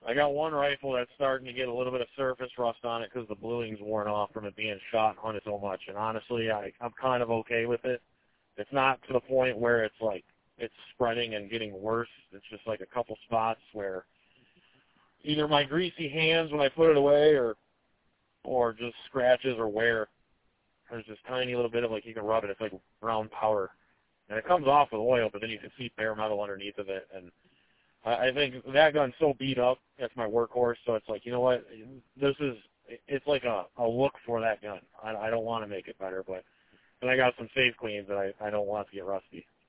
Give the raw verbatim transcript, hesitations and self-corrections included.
I got one rifle that's starting to get a little bit of surface rust on it because the bluing's worn off from it being shot and hunted so much. And honestly, I, I'm kind of okay with it. It's not to the point where it's like it's spreading and getting worse. It's just like a couple spots where either my greasy hands when I put it away or or just scratches or wear. There's this tiny little bit of, like, you can rub it. It's like brown powder. And it comes off with oil, but then you can see bare metal underneath of it. And I, I think that gun's so beat up. That's my workhorse. So it's like, you know what? This is, it's like a, a look for that gun. I, I don't want to make it better, but, but I got some safe cleans that I, I don't want to get rusty.